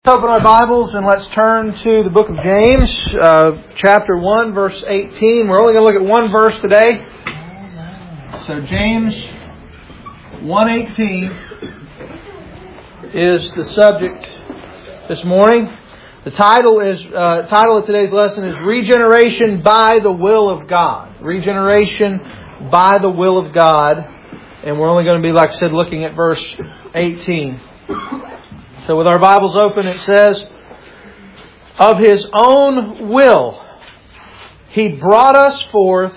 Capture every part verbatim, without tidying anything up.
Let's open our Bibles and let's turn to the book of James, uh, chapter one, verse eighteen. We're only going to look at one verse today. So James one eighteen is the subject this morning. The title is uh, title of today's lesson is Regeneration by the Will of God. Regeneration by the Will of God. And we're only going to be, like I said, looking at verse eighteen. So with our Bibles open, it says, "Of His own will, He brought us forth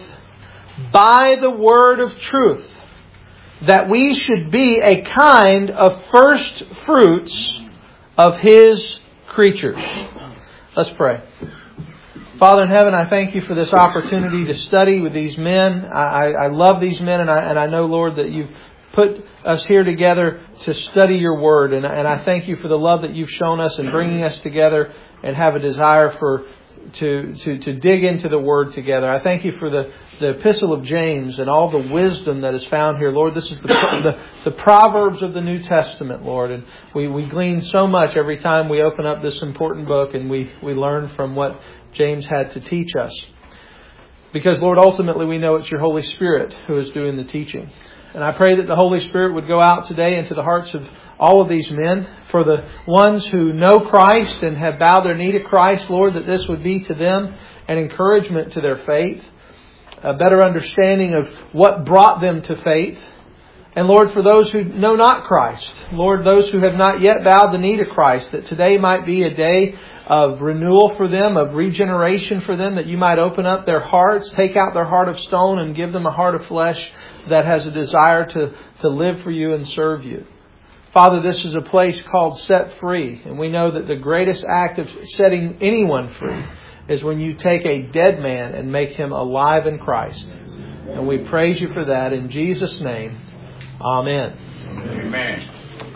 by the word of truth, that we should be a kind of first fruits of His creatures." Let's pray. Father in heaven, I thank You for this opportunity to study with these men. I, I, I love these men, and I, and I know, Lord, that You've put us here together to study Your Word. And, and I thank You for the love that You've shown us in bringing us together and have a desire for to, to, to dig into the Word together. I thank You for the, the Epistle of James and all the wisdom that is found here. Lord, this is the, the, the Proverbs of the New Testament, Lord. And we, we glean so much every time we open up this important book and we, we learn from what James had to teach us. Because, Lord, ultimately we know it's Your Holy Spirit who is doing the teaching. And I pray that the Holy Spirit would go out today into the hearts of all of these men. For the ones who know Christ and have bowed their knee to Christ, Lord, that this would be to them an encouragement to their faith, a better understanding of what brought them to faith. And Lord, for those who know not Christ, Lord, those who have not yet bowed the knee to Christ, that today might be a day of renewal for them, of regeneration for them, that You might open up their hearts, take out their heart of stone and give them a heart of flesh that has a desire to, to live for You and serve You. Father, this is a place called Set Free. And we know that the greatest act of setting anyone free is when You take a dead man and make him alive in Christ. And we praise You for that in Jesus' name. Amen. Amen.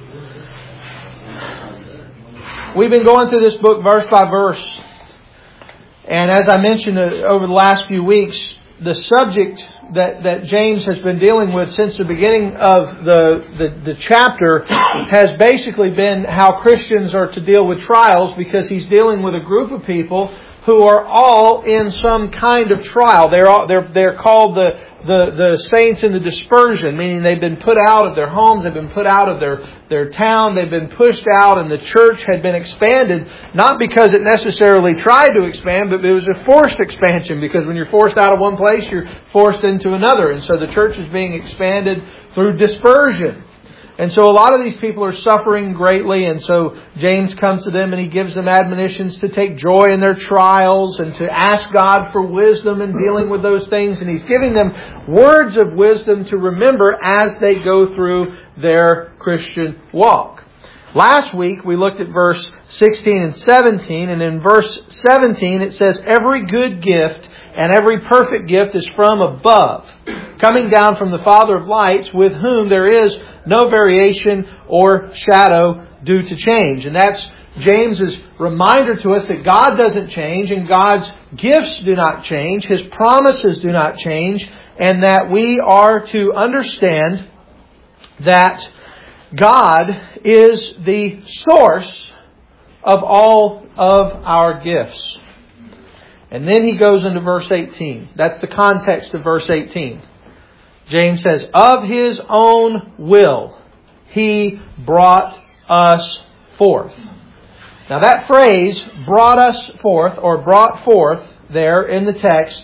We've been going through this book verse by verse. And as I mentioned over the last few weeks, the subject that, that James has been dealing with since the beginning of the, the, the chapter has basically been how Christians are to deal with trials, because he's dealing with a group of people who are all in some kind of trial. They're all, they're they're called the, the the saints in the dispersion, meaning they've been put out of their homes, they've been put out of their their town, they've been pushed out, and the church had been expanded, not because it necessarily tried to expand, but it was a forced expansion, because when you're forced out of one place, you're forced into another. And so the church is being expanded through dispersion. And so a lot of these people are suffering greatly, and so James comes to them and he gives them admonitions to take joy in their trials and to ask God for wisdom in dealing with those things. And he's giving them words of wisdom to remember as they go through their Christian walk. Last week we looked at verse sixteen and seventeen, and in verse seventeen it says, "Every good gift and every perfect gift is from above, coming down from the Father of lights, with whom there is no variation or shadow due to change." And that's James's reminder to us that God doesn't change, and God's gifts do not change, His promises do not change, and that we are to understand that God is the source of all of our gifts. And then he goes into verse eighteen. That's the context of verse eighteen. James says, "Of His own will, He brought us forth." Now that phrase, "brought us forth," or "brought forth," there in the text,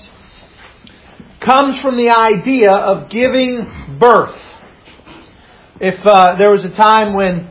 comes from the idea of giving birth. If uh, there was a time when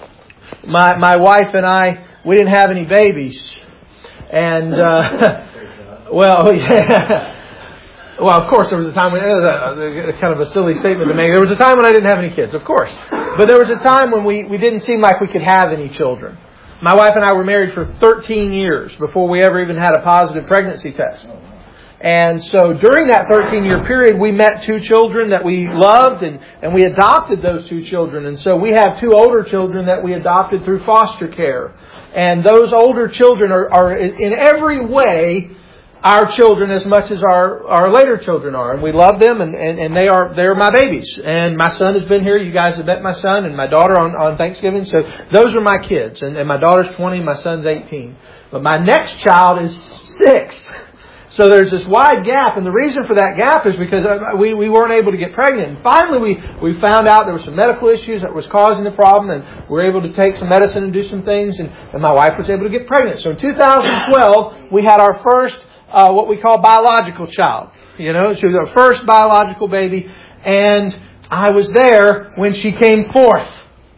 my my wife and I, we didn't have any babies. And, uh, well, yeah. Well, of course, there was a time when, it was a, a, kind of a silly statement to make. There was a time when I didn't have any kids, of course. But there was a time when we, we didn't seem like we could have any children. My wife and I were married for thirteen years before we ever even had a positive pregnancy test. And so during that thirteen-year period, we met two children that we loved, and, and we adopted those two children. And so we have two older children that we adopted through foster care. And those older children are, are in every way our children as much as our, our later children are. And we love them, and, and, and they are they're my babies. And my son has been here. You guys have met my son and my daughter on, on Thanksgiving. So those are my kids. And, and my daughter's twenty, my son's eighteen. But my next child is six. So there's this wide gap, and the reason for that gap is because we, we weren't able to get pregnant. And finally we, we found out there were some medical issues that was causing the problem, and we were able to take some medicine and do some things, and, and my wife was able to get pregnant. So in two thousand twelve, we had our first, uh, what we call biological child. You know, she was our first biological baby, and I was there when she came forth.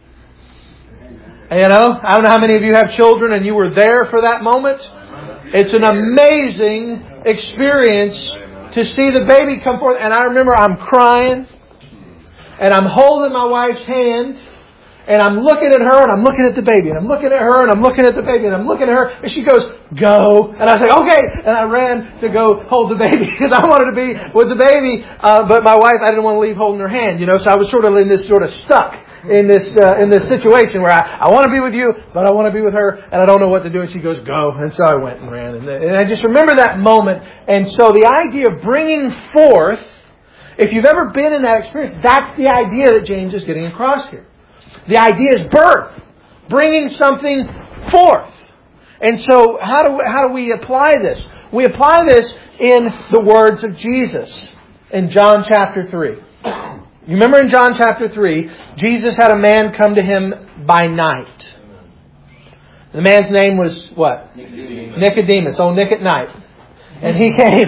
You know, I don't know how many of you have children and you were there for that moment. It's an amazing experience to see the baby come forth. And I remember I'm crying, and I'm holding my wife's hand, and I'm looking at her, and I'm looking at the baby, and I'm looking at her, and I'm looking at the baby, and I'm looking at her, and she goes, "Go." And I said, "Okay." And I ran to go hold the baby because I wanted to be with the baby. Uh, but my wife, I didn't want to leave holding her hand, you know, so I was sort of in this sort of stuck in this uh, in this situation where I, I want to be with you, but I want to be with her, and I don't know what to do. And she goes, "Go." And so I went and ran. And, and I just remember that moment. And so the idea of bringing forth, if you've ever been in that experience, that's the idea that James is getting across here. The idea is birth, bringing something forth. And so how do, how do we apply this? We apply this in the words of Jesus in John chapter three. You remember in John chapter three, Jesus had a man come to Him by night. The man's name was what? Nicodemus. Nicodemus. Oh, Nick at night. And he came.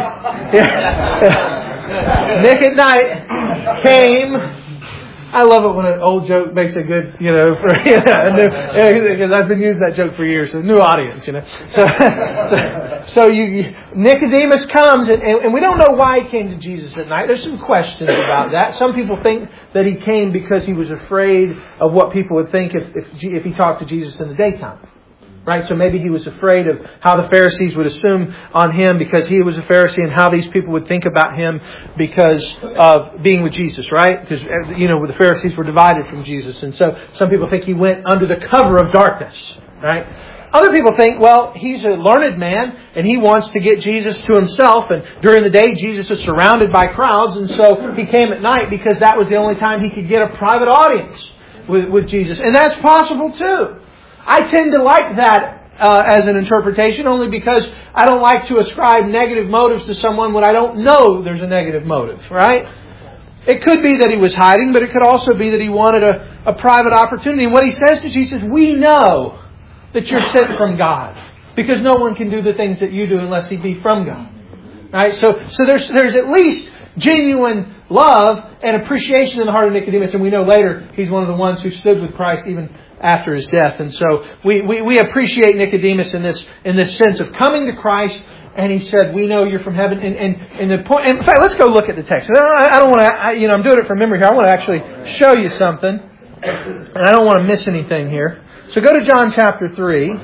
Nick at night came. I love it when an old joke makes a good, you know, for, you know, because I've been using that joke for years. So new audience, you know. So, so, so you, you, Nicodemus comes, and, and we don't know why he came to Jesus at night. There's some questions about that. Some people think that he came because he was afraid of what people would think if if, if he talked to Jesus in the daytime. Right? So maybe he was afraid of how the Pharisees would assume on him because he was a Pharisee, and how these people would think about him because of being with Jesus, right? Because, you know, the Pharisees were divided from Jesus. And so some people think he went under the cover of darkness, right? Other people think, well, he's a learned man and he wants to get Jesus to himself. And during the day, Jesus is surrounded by crowds. And so he came at night because that was the only time he could get a private audience with, with Jesus. And that's possible too. I tend to like that uh, as an interpretation only because I don't like to ascribe negative motives to someone when I don't know there's a negative motive, right? It could be that he was hiding, but it could also be that he wanted a, a private opportunity. And what he says to Jesus, we know that you're sent from God because no one can do the things that you do unless he be from God. Right? So, so there's, there's at least genuine love and appreciation in the heart of Nicodemus. And we know later he's one of the ones who stood with Christ even after his death. And so we, we, we appreciate Nicodemus in this in this sense of coming to Christ. And he said, "We know you're from heaven." And, and, and the point. In fact, let's go look at the text. I, I don't want to. I, you know, I'm doing it from memory here. I want to actually show you something, and I don't want to miss anything here. So go to John chapter three.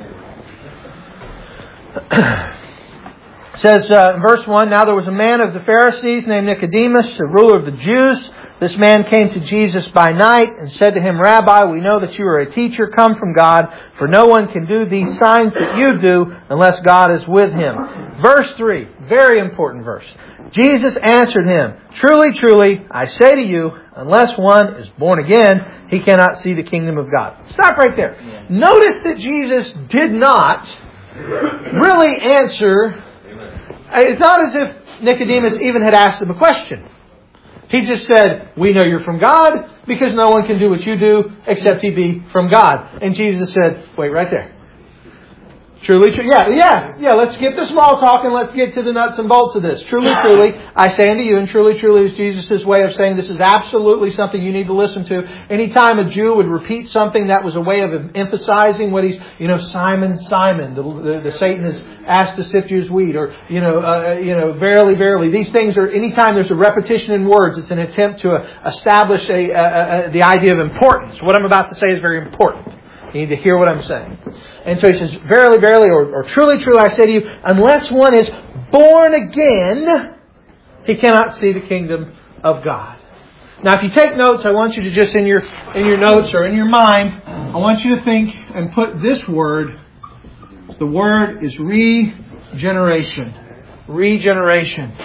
It says uh, in verse one, "Now there was a man of the Pharisees named Nicodemus, a ruler of the Jews. This man came to Jesus by night and said to him, 'Rabbi, we know that you are a teacher come from God, for no one can do these signs that you do unless God is with him.'" Verse three, very important verse. "Jesus answered him, 'Truly, truly, I say to you, unless one is born again, he cannot see the kingdom of God.'" Stop right there. Yeah. Notice that Jesus did not really answer. It's not as if Nicodemus even had asked him a question. He just said, "We know you're from God because no one can do what you do except he be from God." And Jesus said, "Wait right there. Truly, truly, yeah, yeah, yeah, let's get the small talk and let's get to the nuts and bolts of this. Truly, truly, I say unto you," and truly, truly is Jesus' way of saying this is absolutely something you need to listen to. Anytime a Jew would repeat something, that was a way of emphasizing what he's, you know, Simon, Simon, the, the, the Satan has asked to sift you as wheat, or, you know, uh, you know, verily, verily. These things are, anytime there's a repetition in words, it's an attempt to uh, establish a, a, a, the idea of importance. What I'm about to say is very important. You need to hear what I'm saying. And so he says, "Verily, verily," or, or "Truly, truly, I say to you, unless one is born again, he cannot see the kingdom of God." Now, if you take notes, I want you to just in your in your notes or in your mind, I want you to think and put this word. The word is regeneration. regeneration.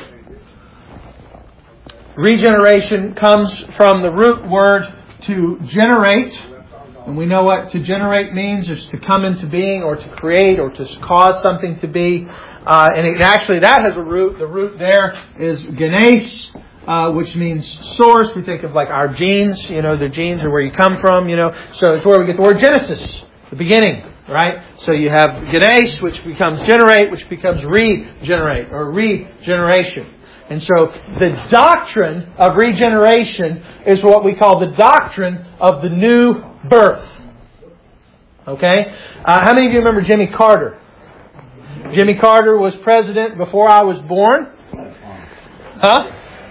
Regeneration comes from the root word to generate. And we know what to generate means, is to come into being or to create or to cause something to be. Uh, and it, actually that has a root. The root there is genes, uh, which means source. We think of like our genes, you know, the genes are where you come from, you know. So it's where we get the word Genesis, the beginning, right? So you have genes, which becomes generate, which becomes regenerate or regeneration. And so the doctrine of regeneration is what we call the doctrine of the new birth. Okay? Uh, how many of you remember Jimmy Carter? Jimmy Carter was president before I was born. Huh?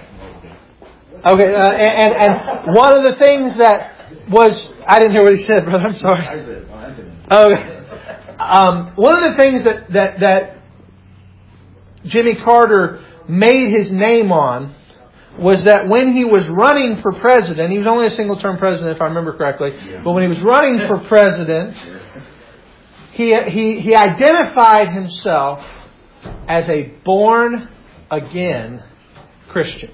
Okay, uh, and, and one of the things that was... I didn't hear what he said, brother. I'm sorry. Okay. Um, one of the things that, that, that Jimmy Carter made his name on was that when he was running for president, he was only a single-term president if I remember correctly, but when he was running for president, he he he identified himself as a born-again Christian.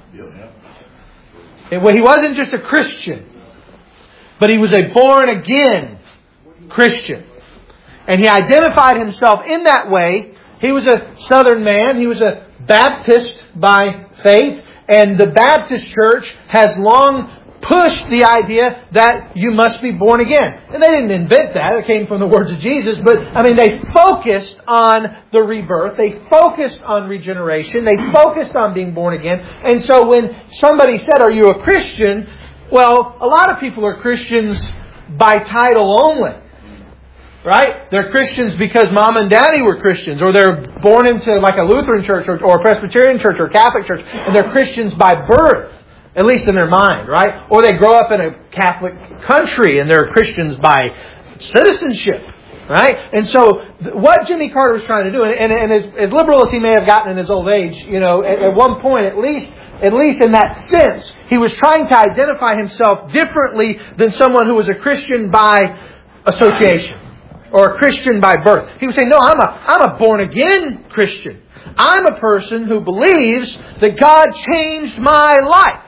And well, he wasn't just a Christian, but he was a born-again Christian. And he identified himself in that way. He was a Southern man. He was a Baptist by faith. And the Baptist Church has long pushed the idea that you must be born again. And they didn't invent that. It came from the words of Jesus. But, I mean, they focused on the rebirth. They focused on regeneration. They focused on being born again. And so when somebody said, "Are you a Christian?" Well, a lot of people are Christians by title only. Right? They're Christians because mom and daddy were Christians, or they're born into like a Lutheran church or, or a Presbyterian church or a Catholic church, and they're Christians by birth, at least in their mind, right? Or they grow up in a Catholic country and they're Christians by citizenship, right? And so what Jimmy Carter was trying to do, and, and, and as, as liberal as he may have gotten in his old age, you know, at, at one point at least, at least in that sense, he was trying to identify himself differently than someone who was a Christian by association. Or a Christian by birth. He was saying, no, I'm a, I'm a born-again Christian. I'm a person who believes that God changed my life.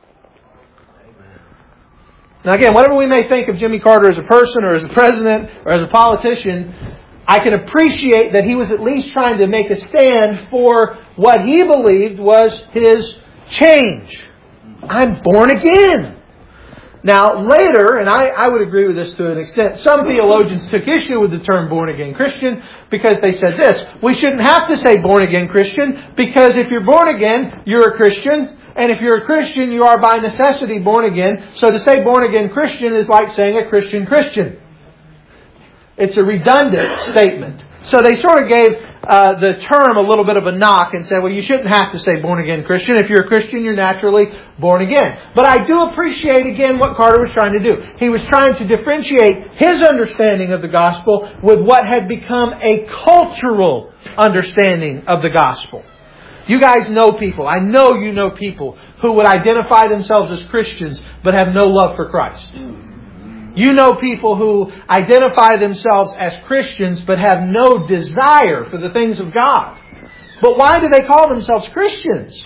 Now again, whatever we may think of Jimmy Carter as a person or as a president or as a politician, I can appreciate that he was at least trying to make a stand for what he believed was his change. I'm born again. Now, later, and I, I would agree with this to an extent, some theologians took issue with the term born-again Christian because they said this: we shouldn't have to say born-again Christian, because if you're born again, you're a Christian, and if you're a Christian, you are by necessity born again. So to say born-again Christian is like saying a Christian Christian. It's a redundant statement. So they sort of gave uh, the term a little bit of a knock and said, well, you shouldn't have to say born-again Christian. If you're a Christian, you're naturally born again. But I do appreciate, again, what Carter was trying to do. He was trying to differentiate his understanding of the gospel with what had become a cultural understanding of the gospel. You guys know people, I know you know people who would identify themselves as Christians but have no love for Christ. You know people who identify themselves as Christians but have no desire for the things of God. But why do they call themselves Christians?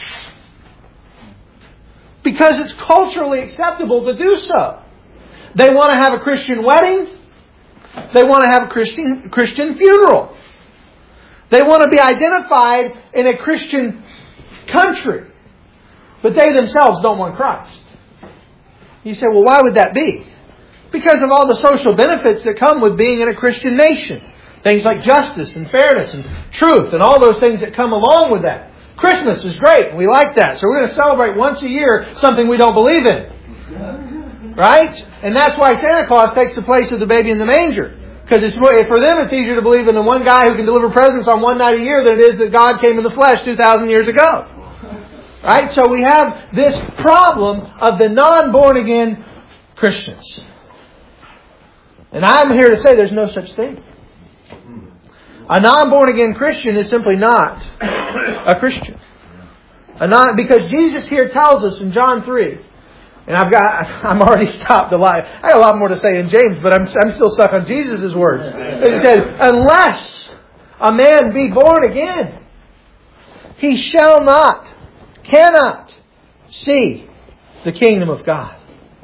Because it's culturally acceptable to do so. They want to have a Christian wedding. They want to have a Christian Christian funeral. They want to be identified in a Christian country. But they themselves don't want Christ. You say, well, why would that be? Because of all the social benefits that come with being in a Christian nation. Things like justice and fairness and truth and all those things that come along with that. Christmas is great. We like that. So we're going to celebrate once a year something we don't believe in. Right? And that's why Santa Claus takes the place of the baby in the manger. Because it's, for them it's easier to believe in the one guy who can deliver presents on one night a year than it is that God came in the flesh two thousand years ago. Right? So we have this problem of the non-born again Christians. And I'm here to say there's no such thing. A non-born again Christian is simply not a Christian. A non, because Jesus here tells us in John three, and I've got, I'm already stopped a lot. I got a lot more to say in James, but I'm, I'm still stuck on Jesus' words. He said, unless a man be born again. he shall not, cannot see the kingdom of God.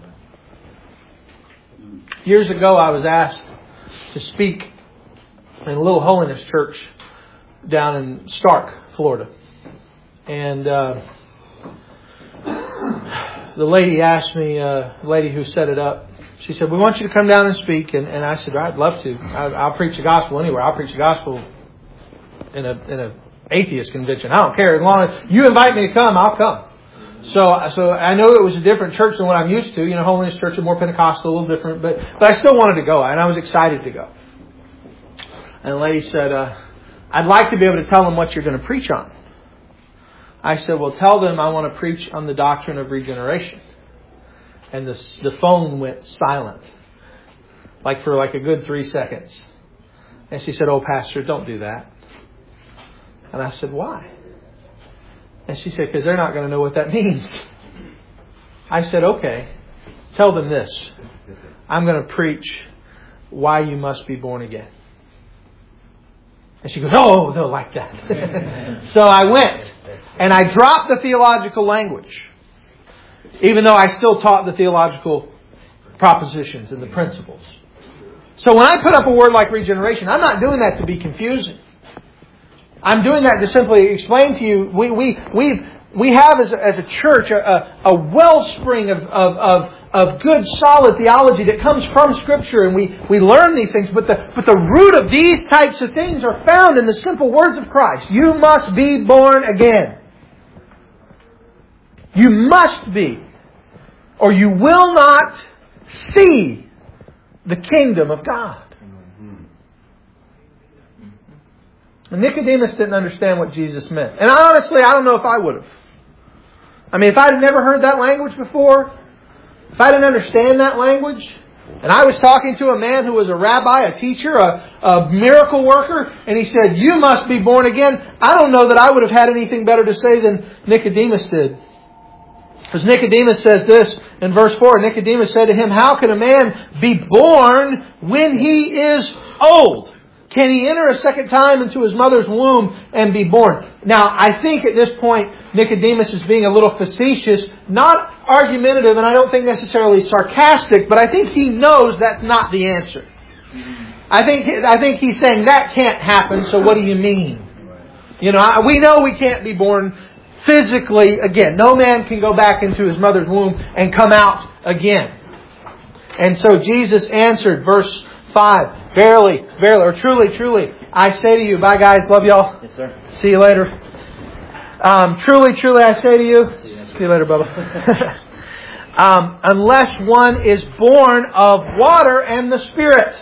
Years ago, I was asked to speak in a little holiness church down in Stark, Florida. And uh, the lady asked me, uh, the lady who set it up, she said, we want you to come down and speak. And, and I said, I'd love to. I, I'll preach the gospel anywhere. I'll preach the gospel in a in a atheist convention. I don't care. As long as you invite me to come, I'll come. So so I know it was a different church than what I'm used to. You know, Holiness Church is more Pentecostal, a little different. But, but I still wanted to go. And I was excited to go. And the lady said, uh, I'd like to be able to tell them what you're going to preach on. I said, well, tell them I want to preach on the doctrine of regeneration. And the, the phone went silent. Like for like a good three seconds. And she said, oh, Pastor, don't do that. And I said, why? And she said, because they're not going to know what that means. I said, okay, tell them this. I'm going to preach why you must be born again. And she goes, oh, they'll like that. So I went and I dropped the theological language, even though I still taught the theological propositions and the principles. So when I put up a word like regeneration, I'm not doing that to be confusing. I'm doing that to simply explain to you, we we we we have as a, as a church a, a wellspring of, of, of, of good, solid theology that comes from Scripture, and we, we learn these things. But the but the root of these types of things are found in the simple words of Christ. You must be born again. You must be, or you will not see the kingdom of God. Nicodemus didn't understand what Jesus meant. And honestly, I don't know if I would have. I mean, if I'd never heard that language before, if I didn't understand that language, and I was talking to a man who was a rabbi, a teacher, a, a miracle worker, and he said, you must be born again, I don't know that I would have had anything better to say than Nicodemus did. Because Nicodemus says this in verse four. Nicodemus said to him, how can a man be born when he is old? Can he enter a second time into his mother's womb and be born? Now, I think at this point, Nicodemus is being a little facetious, not argumentative, and I don't think necessarily sarcastic, but I think he knows that's not the answer. I think I think he's saying that can't happen, so what do you mean? You know, we know we can't be born physically again. No man can go back into his mother's womb and come out again. And so Jesus answered, verse five, Verily, verily, or truly, truly, I say to you, bye guys, love y'all. Yes, sir. See you later. Um, truly, truly, I say to you, see you, see you later, Bubba. um, unless one is born of water and the Spirit,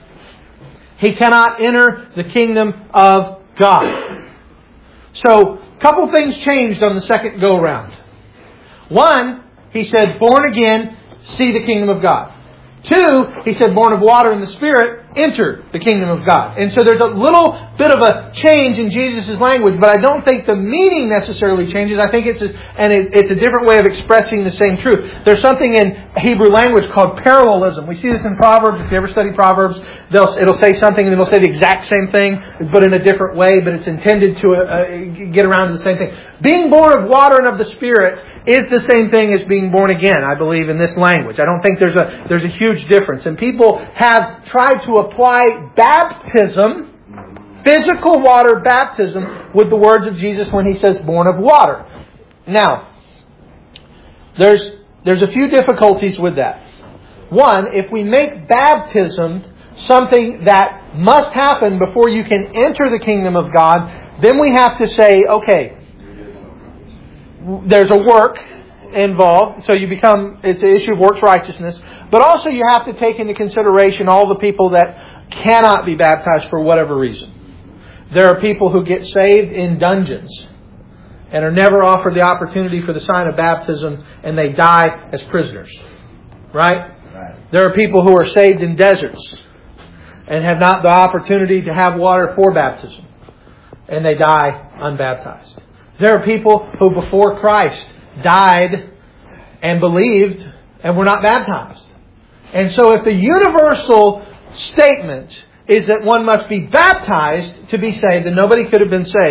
he cannot enter the kingdom of God. So, a couple things changed on the second go round. One, he said, born again, see the kingdom of God. Two, he said, born of water and the Spirit, enter the kingdom of God. And so there's a little bit of a change in Jesus' language, but I don't think the meaning necessarily changes. I think it's a, and it, it's a different way of expressing the same truth. There's something in Hebrew language called parallelism. We see this in Proverbs. If you ever study Proverbs, they'll, it'll say something and it'll say the exact same thing, but in a different way, but it's intended to uh, get around to the same thing. Being born of water and of the Spirit is the same thing as being born again, I believe, in this language. I don't think there's a there's a huge difference. And people have tried to apply baptism, physical water baptism, with the words of Jesus when He says born of water. Now, there's there's a few difficulties with that. One, if we make baptism something that must happen before you can enter the kingdom of God, then we have to say, okay, there's a work involved, so you become, it's an issue of works righteousness, but also you have to take into consideration all the people that cannot be baptized for whatever reason. There are people who get saved in dungeons and are never offered the opportunity for the sign of baptism, and they die as prisoners. Right? Right. There are people who are saved in deserts and have not the opportunity to have water for baptism, and they die unbaptized. There are people who before Christ died and believed and were not baptized. And so if the universal statement is that one must be baptized to be saved, then nobody could have been saved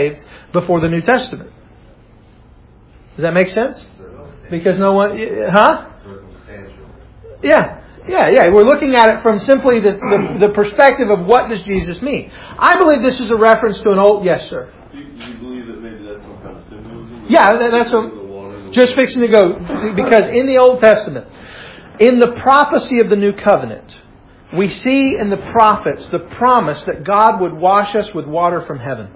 before the New Testament. Does that make sense? Because no one... Huh? Yeah. Yeah, yeah. We're looking at it from simply the, the, the perspective of what does Jesus mean. I believe this is a reference to an old... Yes, sir. Do you, do you believe that maybe that's some kind of symbolism? Yeah, that, that's what... Just fixing to go. Because in the Old Testament, in the prophecy of the New Covenant, we see in the prophets the promise that God would wash us with water from heaven.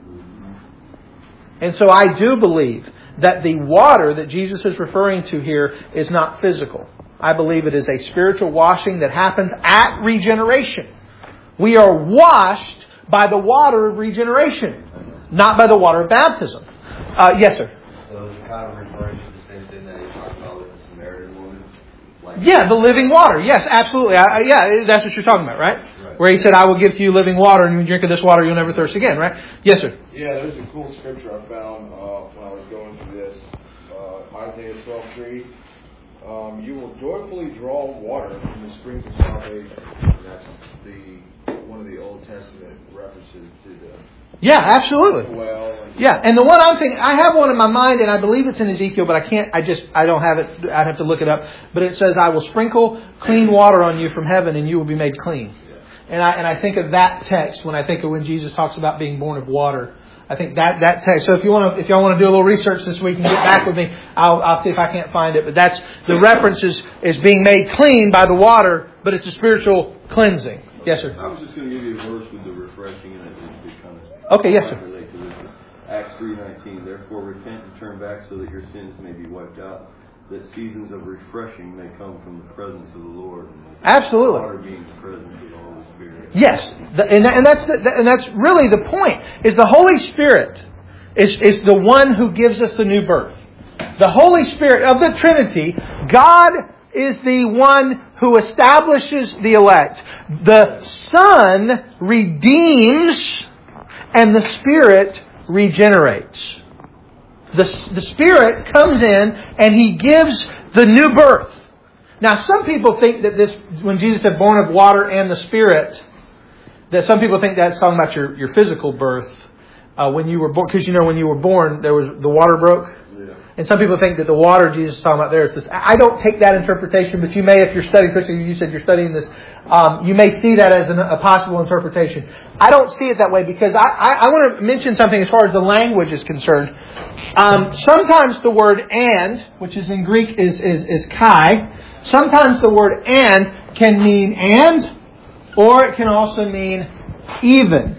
And so I do believe that the water that Jesus is referring to here is not physical. I believe it is a spiritual washing that happens at regeneration. We are washed by the water of regeneration, not by the water of baptism. Uh, yes, sir. So it's kind of referring to the same thing that he talked about with the Samaritan woman? Like yeah, the living water. Yes, absolutely. I, I, yeah, that's what you're talking about, right? right? Where he said, I will give to you living water, and when you drink of this water, you'll never thirst again, right? Yes, sir. Yeah, there's a cool scripture I found uh, when I was going through this. Uh, Isaiah twelve three. Um, you will joyfully draw water from the springs of salvation. And that's the one of the Old Testament references to the yeah, absolutely. well. And yeah, and the one I'm thinking, I have one in my mind, and I believe it's in Ezekiel, but I can't. I just I don't have it. I'd have to look it up. But it says, "I will sprinkle clean water on you from heaven, and you will be made clean." Yeah. And I and I think of that text when I think of when Jesus talks about being born of water. I think that, that text. So if you want to, if y'all want to do a little research this week and get back with me, I'll, I'll see if I can't find it. But that's the reference is, is being made clean by the water, but it's a spiritual cleansing. Yes, sir. I was just going to give you a verse with the refreshing in it. It kind of okay. Yes, sir. Relate to this. Acts three nineteen. Therefore, repent and turn back, so that your sins may be wiped out, that seasons of refreshing may come from the presence of the Lord. And absolutely. Water being the presence of the Holy Spirit. Yes, and and that's the, and that's really the point. Is the Holy Spirit is is the one who gives us the new birth. The Holy Spirit of the Trinity, God is the one who establishes the elect. The Son redeems, and the Spirit regenerates. The the Spirit comes in and He gives the new birth. Now, some people think that this, when Jesus said born of water and the Spirit, that some people think that's talking about your, your physical birth uh, when you were born. Because, you know, when you were born, there was the water broke. Yeah. And some people think that the water Jesus is talking about there is this. I don't take that interpretation, but you may, if you're studying, especially you said you're studying this, um, you may see that as an, a possible interpretation. I don't see it that way because I, I, I want to mention something as far as the language is concerned. Um, sometimes the word and, which is in Greek is, is, is kai, sometimes the word and can mean and, or it can also mean even.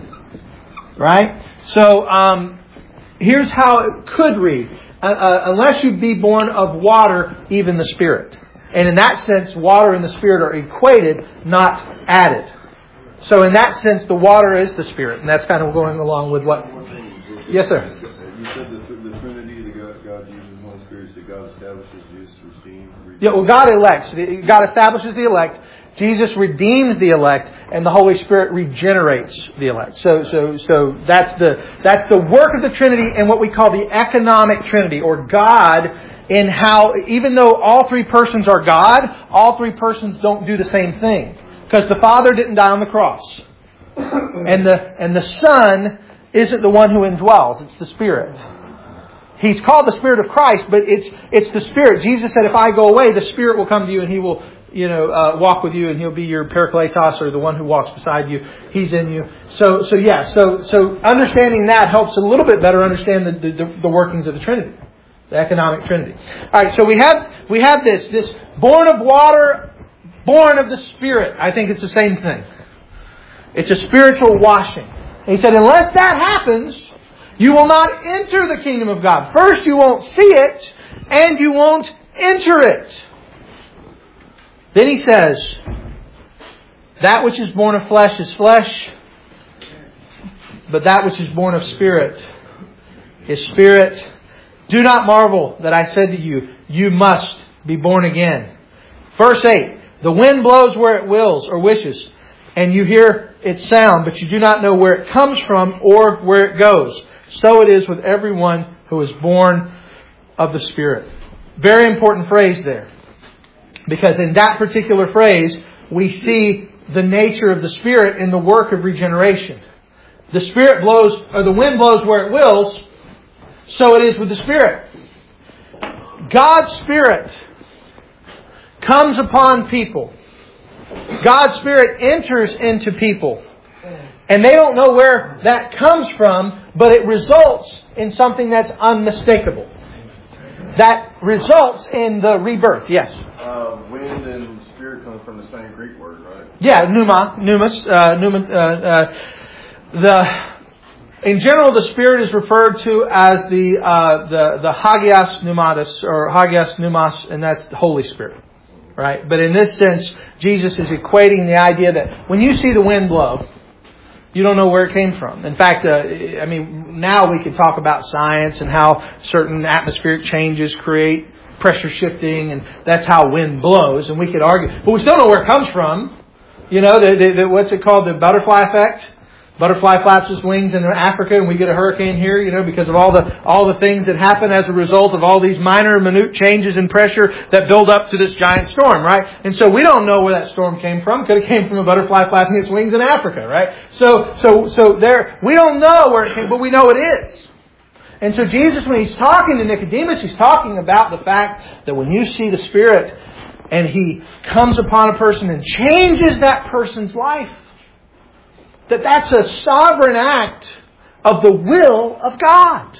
Right? So, um, here's how it could read. Uh, uh, unless you be born of water, even the Spirit. And in that sense, water and the Spirit are equated, not added. So in that sense, the water is the Spirit. And that's kind of going along with what... Yes, sir. You said the, the Trinity, the God, God uses one Spirit, that God establishes, Jesus redeems. Yeah, well, God elects. God establishes the elect. Jesus redeems the elect, and the Holy Spirit regenerates the elect. So, so, so that's the that's the work of the Trinity and what we call the economic Trinity, or God. In how, even though all three persons are God, all three persons don't do the same thing, because the Father didn't die on the cross, and the and the Son isn't the one who indwells; it's the Spirit. He's called the Spirit of Christ, but it's it's the Spirit. Jesus said, "If I go away, the Spirit will come to you, and He will." You know, uh, walk with you, and He'll be your Parakletos, or the one who walks beside you. He's in you. So, so yeah. So, so understanding that helps a little bit better understand the, the, the workings of the Trinity, the economic Trinity. All right. So we have we have this this born of water, born of the Spirit. I think it's the same thing. It's a spiritual washing. And he said, unless that happens, you will not enter the kingdom of God. First, you won't see it, and you won't enter it. Then he says, that which is born of flesh is flesh, but that which is born of Spirit is spirit. Do not marvel that I said to you, you must be born again. Verse eight, the wind blows where it wills or wishes, and you hear its sound, but you do not know where it comes from or where it goes. So it is with everyone who is born of the Spirit. Very important phrase there. Because in that particular phrase, we see the nature of the Spirit in the work of regeneration. the Spirit blows, or the wind blows where it wills, so it is with the Spirit. God's Spirit comes upon people. God's Spirit enters into people. And they don't know where that comes from, but it results in something that's unmistakable. That results in the rebirth. Yes? Uh, wind and spirit come from the same Greek word, right? Yeah, pneuma, pneumas, uh, pneuma, uh, uh, the, in general, the Spirit is referred to as the, uh, the, the Hagios Pneumatis, or Hagios Pneumos, and that's the Holy Spirit. Right? But in this sense, Jesus is equating the idea that when you see the wind blow, you don't know where it came from. In fact, uh, I mean, now we can talk about science and how certain atmospheric changes create pressure shifting, and that's how wind blows, and we could argue. But we still know where it comes from. You know, the, the, the, what's it called? The butterfly effect. Butterfly flaps its wings in Africa, and we get a hurricane here, you know, because of all the all the things that happen as a result of all these minor, minute changes in pressure that build up to this giant storm, right? And so we don't know where that storm came from. Could have came from a butterfly flapping its wings in Africa, right? So, so, so there, we don't know where it came, but we know it is. And so Jesus, when He's talking to Nicodemus, He's talking about the fact that when you see the Spirit and He comes upon a person and changes that person's life, that that's a sovereign act of the will of God.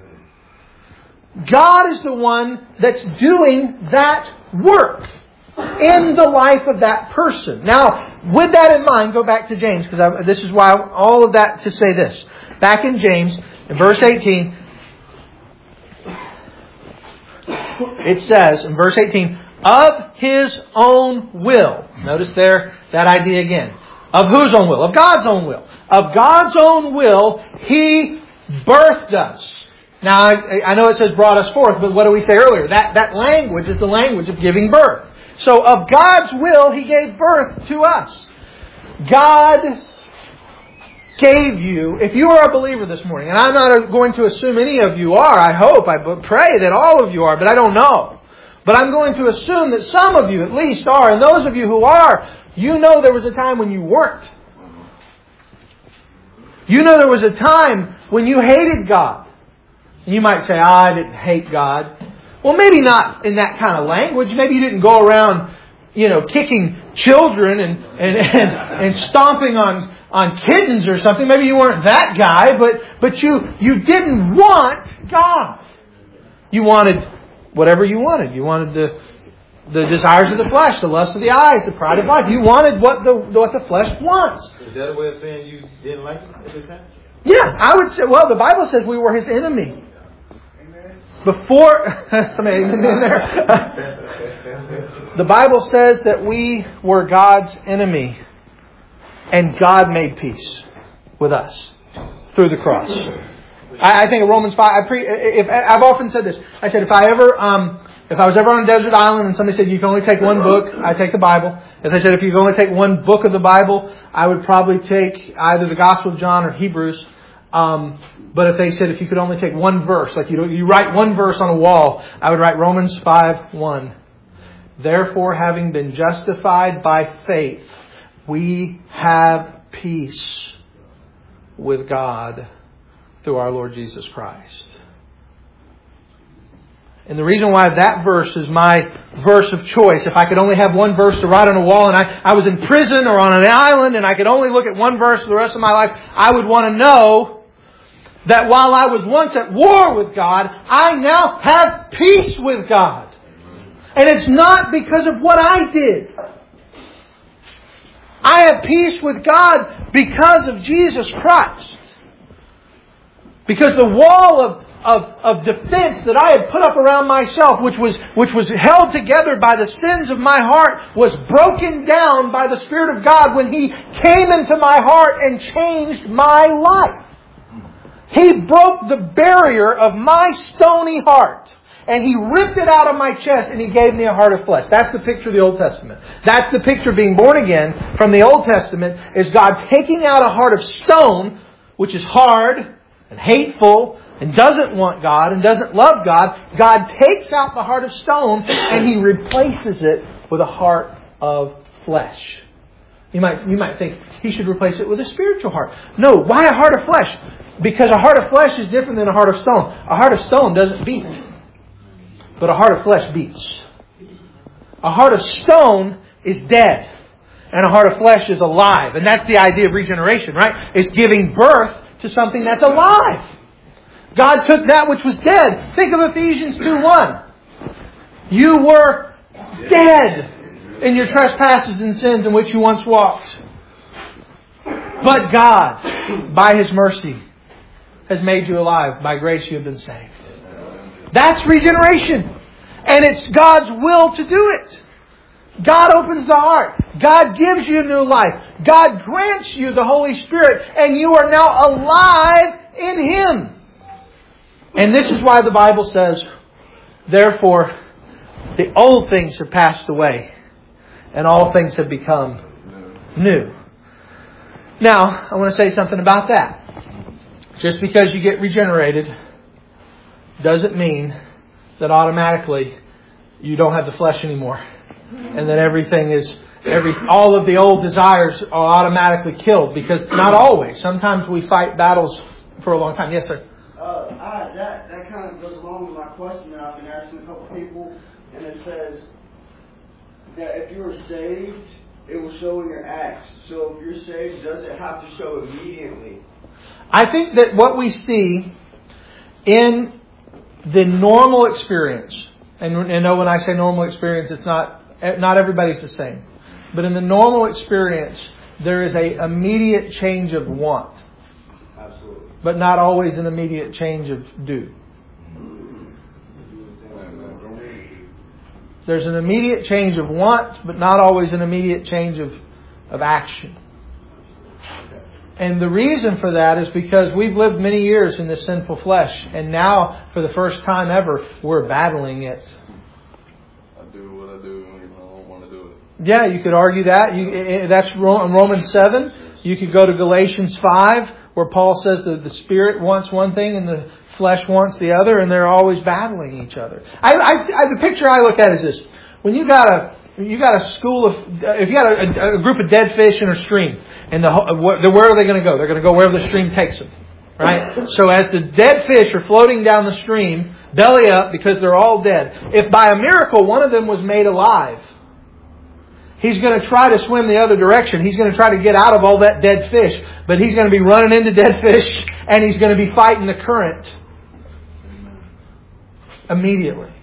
God is the one that's doing that work in the life of that person. Now, with that in mind, go back to James, because this is why all of that to say this. Back in James, in verse eighteen, it says, in verse eighteen, of His own will. Notice there, that idea again. Of whose own will? Of God's own will. Of God's own will, He birthed us. Now, I, I know it says brought us forth, but what did we say earlier? That, that language is the language of giving birth. So, of God's will, He gave birth to us. God gave you, if you are a believer this morning, and I'm not going to assume any of you are, I hope, I pray that all of you are, but I don't know. But I'm going to assume that some of you at least are, and those of you who are, you know there was a time when you weren't. You know there was a time when you hated God. And you might say, ah, I didn't hate God. Well, maybe not in that kind of language. Maybe you didn't go around, you know, kicking children and and, and, and stomping on, on kittens or something. Maybe you weren't that guy, but, but you, you didn't want God. You wanted whatever you wanted. You wanted the The desires of the flesh, the lust of the eyes, the pride of life. You wanted what the what the flesh wants. Is that a way of saying you didn't like it at the time? Yeah, I would say, well, the Bible says we were His enemy. Before, somebody in there. The Bible says that we were God's enemy, and God made peace with us through the cross. I, I think of Romans five. I pre, if I've often said this. I said if I ever. Um, If I was ever on a desert island and somebody said you can only take one book, I take the Bible. If they said if you can only take one book of the Bible, I would probably take either the Gospel of John or Hebrews. Um, but if they said if you could only take one verse, like you you write one verse on a wall, I would write Romans five one. Therefore, having been justified by faith, we have peace with God through our Lord Jesus Christ. And the reason why that verse is my verse of choice, if I could only have one verse to write on a wall and I, I was in prison or on an island and I could only look at one verse for the rest of my life, I would want to know that while I was once at war with God, I now have peace with God. And it's not because of what I did. I have peace with God because of Jesus Christ. Because the wall of Of, of defense that I had put up around myself, which was which was held together by the sins of my heart, was broken down by the Spirit of God when He came into my heart and changed my life. He broke the barrier of my stony heart. And He ripped it out of my chest and He gave me a heart of flesh. That's the picture of the Old Testament. That's the picture of being born again from the Old Testament, is God taking out a heart of stone, which is hard and hateful, and doesn't want God and doesn't love God. God takes out the heart of stone and He replaces it with a heart of flesh. You might, you might think he should replace it with a spiritual heart. No, why a heart of flesh? Because a heart of flesh is different than a heart of stone. A heart of stone doesn't beat. But a heart of flesh beats. A heart of stone is dead. And a heart of flesh is alive. And that's the idea of regeneration, right? It's giving birth to something that's alive. God took that which was dead. Think of Ephesians two one. You were dead in your trespasses and sins in which you once walked. But God, by His mercy, has made you alive. By grace you have been saved. That's regeneration. And it's God's will to do it. God opens the heart. God gives you new life. God grants you the Holy Spirit. And you are now alive in Him. And this is why the Bible says, therefore, the old things have passed away, and all things have become new. Now, I want to say something about that. Just because you get regenerated doesn't mean that automatically you don't have the flesh anymore. And that everything is, every all of the old desires are automatically killed. Because not always. Sometimes we fight battles for a long time. Yes, sir? Uh, I, that, that kind of goes along with my question that I've been asking a couple people. And it says that if you are saved, it will show in your acts. So if you're saved, does it have to show immediately? I think that what we see in the normal experience, and, and know when I say normal experience, it's not not everybody's the same. But in the normal experience, there is a immediate change of want. Absolutely. But not always an immediate change of do. There's an immediate change of want, but not always an immediate change of, of action. And the reason for that is because we've lived many years in this sinful flesh. And now, for the first time ever, we're battling it. I do what I do when I don't want to do it. Yeah, you could argue that. You, that's Romans seven. You could go to Galatians five, where Paul says that the Spirit wants one thing and the flesh wants the other, and they're always battling each other. I, I, I, the picture I look at is this. When you got a you got a school of, if you got a, a group of dead fish in a stream, and the, where are they going to go? They're going to go wherever the stream takes them. Right? So as the dead fish are floating down the stream, belly up, because they're all dead. If by a miracle one of them was made alive, he's going to try to swim the other direction. He's going to try to get out of all that dead fish. But he's going to be running into dead fish, and he's going to be fighting the current immediately.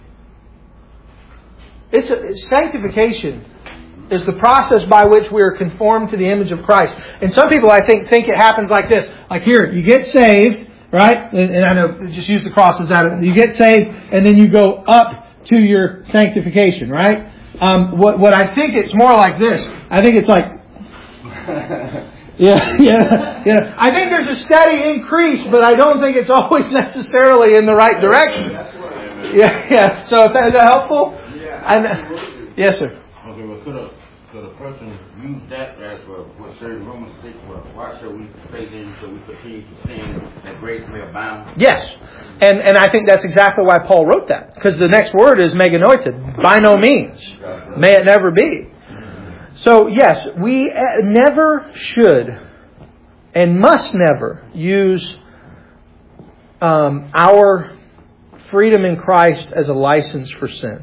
It's a, sanctification is the process by which we are conformed to the image of Christ. And some people, I think, think it happens like this. Like here, you get saved, right? And, and I know, just use the cross as that. You get saved, and then you go up to your sanctification, right? Um, what, what I think it's more like this. I think it's like... Yeah, yeah, yeah. I think there's a steady increase, but I don't think it's always necessarily in the right direction. Yeah, yeah. So is that, is that helpful? Yeah. Yes, sir. Okay, well, could a, could a person use that as well? What says Romans six, well, why shall we say then, shall we continue to sin that grace may abound? Yes. And and I think that's exactly why Paul wrote that. Because the next word is meganoita. By no means. May it never be. So, yes, we never should and must never use um, our freedom in Christ as a license for sin.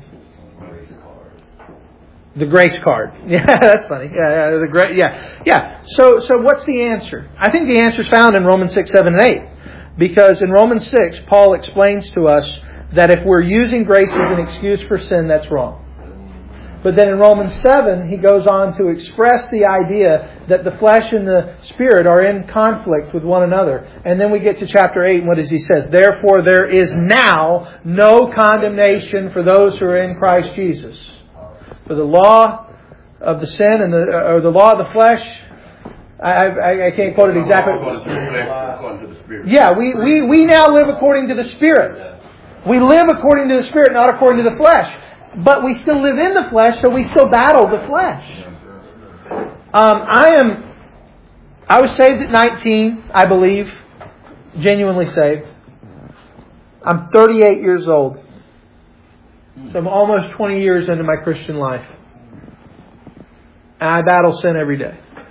The grace card. Yeah, that's funny. Yeah, yeah, the great. Yeah, yeah. So, so what's the answer? I think the answer is found in Romans six, seven, and eight, because in Romans six, Paul explains to us that if we're using grace as an excuse for sin, that's wrong. But then in Romans seven, he goes on to express the idea that the flesh and the spirit are in conflict with one another. And then we get to chapter eight, and what does he say? Therefore, there is now no condemnation for those who are in Christ Jesus. For the law of the sin and the or the law of the flesh, I, I, I can't quote it exactly. Yeah, we, we, we now live according to the Spirit. We live according to the Spirit, not according to the flesh. But we still live in the flesh, so we still battle the flesh. Um, I am. I was saved at nineteen, I believe, genuinely saved. I'm thirty-eight years old. So I'm almost twenty years into my Christian life. And I battle sin every day.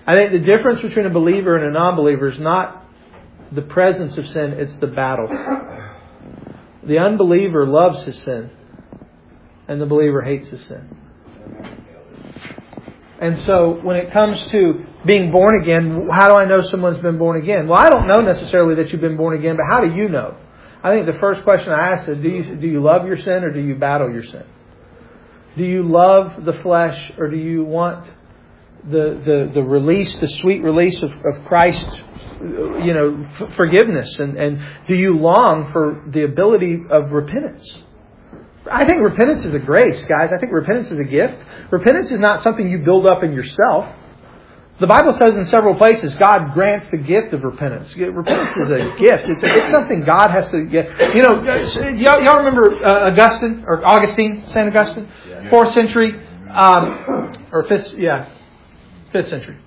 I think the difference between a believer and a non-believer is not the presence of sin, it's the battle. The unbeliever loves his sin, and the believer hates his sin. And so when it comes to being born again, how do I know someone's been born again? Well, I don't know necessarily that you've been born again, but how do you know? I think the first question I ask is, do you, do you love your sin or do you battle your sin? Do you love the flesh or do you want the the, the release, the sweet release of, of Christ's you know, f- forgiveness? And, and do you long for the ability of repentance? I think repentance is a grace, guys. I think repentance is a gift. Repentance is not something you build up in yourself. The Bible says in several places, God grants the gift of repentance. Repentance is a gift. It's, a, it's something God has to get. You know, y'all, y'all remember uh, Augustine, or Augustine, Saint Augustine? Yeah. Fourth century, um, or fifth, yeah, fifth century.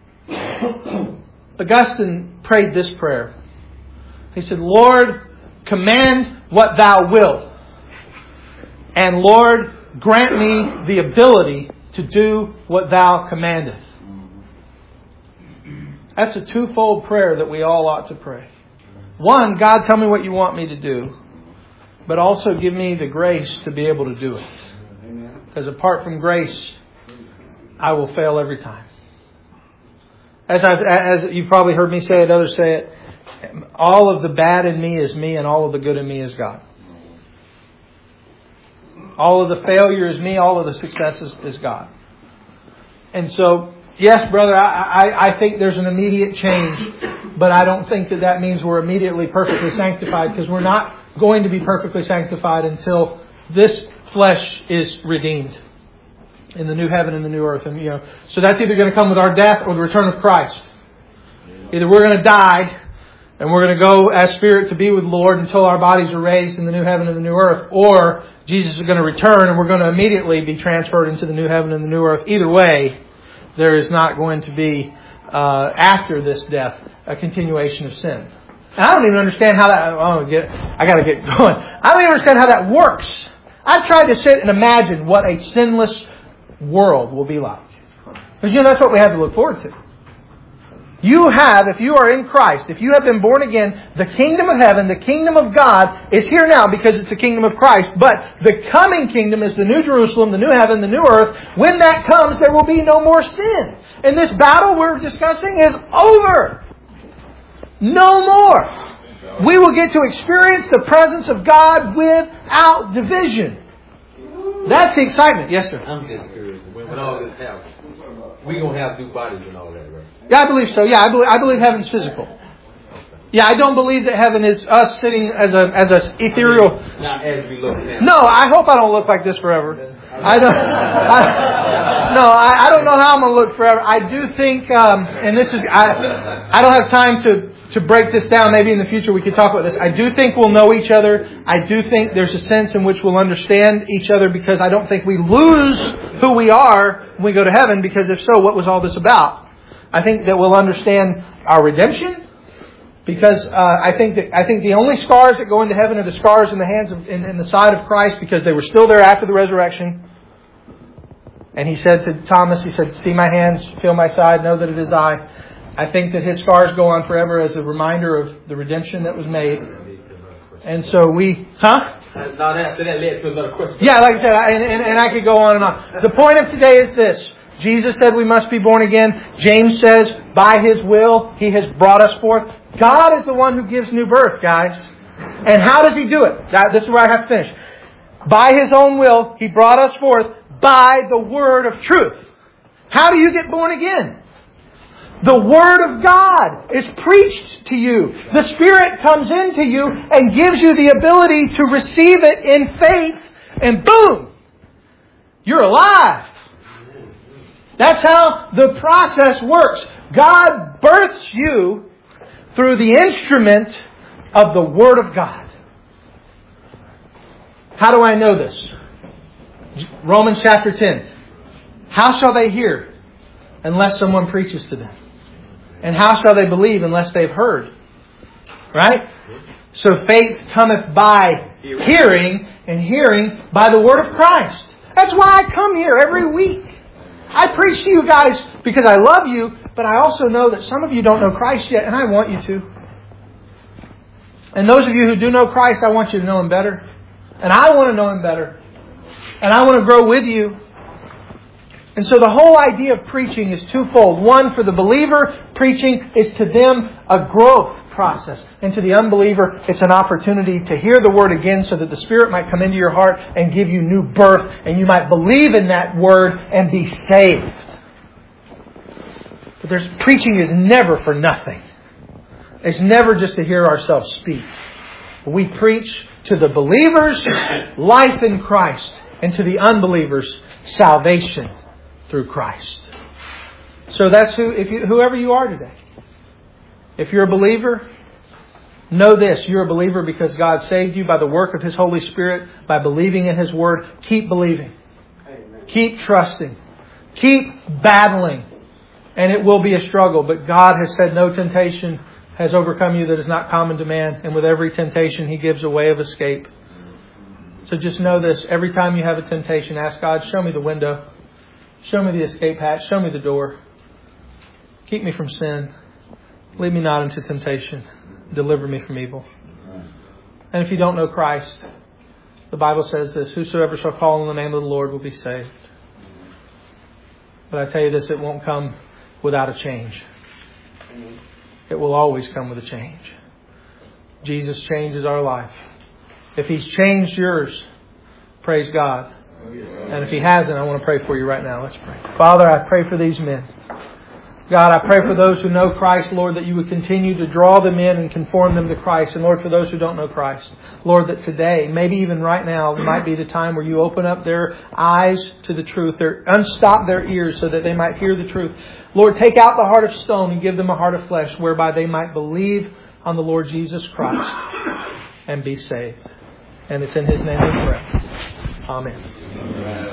Augustine prayed this prayer. He said, Lord, command what thou wilt. And Lord, grant me the ability to do what thou commandest. That's a twofold prayer that we all ought to pray. One, God, tell me what you want me to do. But also give me the grace to be able to do it. Because apart from grace, I will fail every time. As, I've, as you've probably heard me say it, others say it, all of the bad in me is me and all of the good in me is God. All of the failure is me, all of the success is, is God. And so, yes, brother, I, I, I think there's an immediate change, but I don't think that that means we're immediately perfectly sanctified, because we're not going to be perfectly sanctified until this flesh is redeemed in the new heaven and the new earth. And you know, so that's either going to come with our death or the return of Christ. Either we're going to die and we're going to go as spirit to be with the Lord until our bodies are raised in the new heaven and the new earth, or Jesus is going to return and we're going to immediately be transferred into the new heaven and the new earth. Either way, there is not going to be, uh, after this death, a continuation of sin. And I don't even understand how that, oh, get, I got to get going. I don't even understand how that works. I've tried to sit and imagine what a sinless world will be like. Because, you know, that's what we have to look forward to. You have, if you are in Christ, if you have been born again, the kingdom of heaven, the kingdom of God is here now because it's the kingdom of Christ. But the coming kingdom is the new Jerusalem, the new heaven, the new earth. When that comes, there will be no more sin. And this battle we're discussing is over. No more. We will get to experience the presence of God without division. That's the excitement. Yes, sir. I'm just curious. When, when all this happens, we're going to have new bodies and all that, right? Yeah, I believe so. Yeah, I believe, I believe heaven's physical. Yeah, I don't believe that heaven is us sitting as a as a ethereal. I mean, not as we look now. No, I hope I don't look like this forever. I don't. I, no, I, I don't know how I'm going to look forever. I do think, um, and this is I. I don't have time to to break this down. Maybe in the future we could talk about this. I do think we'll know each other. I do think there's a sense in which we'll understand each other, because I don't think we lose who we are when we go to heaven. Because if so, what was all this about? I think that we'll understand our redemption, because uh, I think that I think the only scars that go into heaven are the scars in the hands of in, in the side of Christ, because they were still there after the resurrection. And He said to Thomas, He said, "See my hands, feel my side, know that it is I." I think that His scars go on forever as a reminder of the redemption that was made. And so we, huh? Not after that led to another question. Yeah, like I said, I, and, and, and I could go on and on. The point of today is this. Jesus said we must be born again. James says, by His will, He has brought us forth. God is the one who gives new birth, guys. And how does He do it? That, this is where I have to finish. By His own will, He brought us forth by the word of truth. How do you get born again? The Word of God is preached to you. The Spirit comes into you and gives you the ability to receive it in faith. And boom! You're alive. That's how the process works. God births you through the instrument of the Word of God. How do I know this? Romans chapter ten. How shall they hear unless someone preaches to them? And how shall they believe unless they've heard? Right? So faith cometh by hearing, and hearing by the Word of Christ. That's why I come here every week. I preach to you guys because I love you, But I also know that some of you don't know Christ yet, and I want you to. And those of you who do know Christ, I want you to know Him better. And I want to know Him better. And I want to grow with you. And so the whole idea of preaching is twofold. One, for the believer, preaching is to them a growth process. And to the unbeliever, it's an opportunity to hear the Word again so that the Spirit might come into your heart and give you new birth. And you might believe in that Word and be saved. But there's preaching is never for nothing. It's never just to hear ourselves speak. We preach to the believers life in Christ, and to the unbelievers salvation through Christ. So that's who, if you, whoever you are today. If you're a believer, know this: you're a believer because God saved you by the work of His Holy Spirit, by believing in His Word. Keep believing. Amen. Keep trusting. Keep battling. And it will be a struggle, but God has said no temptation has overcome you that is not common to man. And with every temptation, He gives a way of escape. So just know this: every time you have a temptation, ask God, show me the window. Show me the escape hatch. Show me the door. Keep me from sin. Lead me not into temptation. Deliver me from evil. And if you don't know Christ, the Bible says this: whosoever shall call on the name of the Lord will be saved. But I tell you this, it won't come without a change. It will always come with a change. Jesus changes our life. If He's changed yours, praise God. And if He hasn't, I want to pray for you right now. Let's pray. Father, I pray for these men. God, I pray for those who know Christ, Lord, that You would continue to draw them in and conform them to Christ. And Lord, for those who don't know Christ, Lord, that today, maybe even right now, might be the time where You open up their eyes to the truth, their, unstop their ears so that they might hear the truth. Lord, take out the heart of stone and give them a heart of flesh, whereby they might believe on the Lord Jesus Christ and be saved. And it's in His name we pray. Amen. Amen.